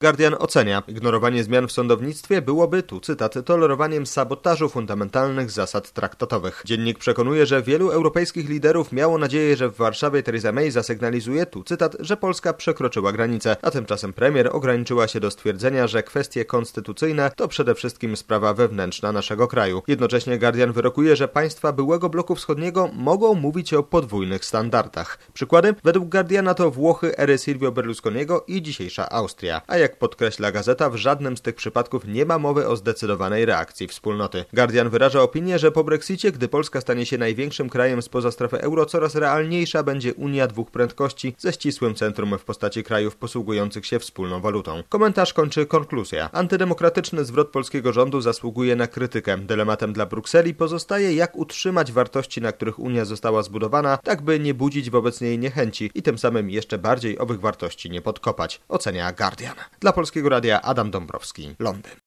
Guardian ocenia, ignorowanie zmian w sądownictwie byłoby, tu cytat, tolerowaniem sabotażu fundamentalnych zasad traktatowych. Dziennik przekonuje, że wielu europejskich liderów miało nadzieję, że w Warszawie Theresa May zasygnalizuje, tu cytat, że Polska przekroczyła granicę, a tymczasem premier ograniczyła się do stwierdzenia, że kwestie konstytucyjne to przede wszystkim sprawa wewnętrzna naszego kraju. Jednocześnie Guardian wyrokuje, że państwa byłego bloku wschodniego mogą mówić o podwójnych standardach. Przykłady? Według Guardiana to Włochy ery Silvio Berlusconiego i dzisiejsza Austria. A jak podkreśla gazeta, w żadnym z tych przypadków nie ma mowy o zdecydowanej reakcji wspólnoty. Guardian wyraża opinię, że po Brexicie, gdy Polska stanie się największym krajem spoza strefy euro, coraz realniejsza będzie Unia dwóch prędkości ze ścisłym centrum w postaci krajów posługujących się wspólną walutą. Komentarz kończy konkluzja. Antydemokratyczny zwrot polskiego rządu zasługuje na krytykę. Dylematem dla Brukseli pozostaje, jak utrzymać wartości, na których Unia została zbudowana, tak by nie budzić wobec niej niechęci i tym samym jeszcze bardziej owych wartości nie podkopać, ocenia Guardian. Dla Polskiego Radia Adam Dąbrowski, Londyn.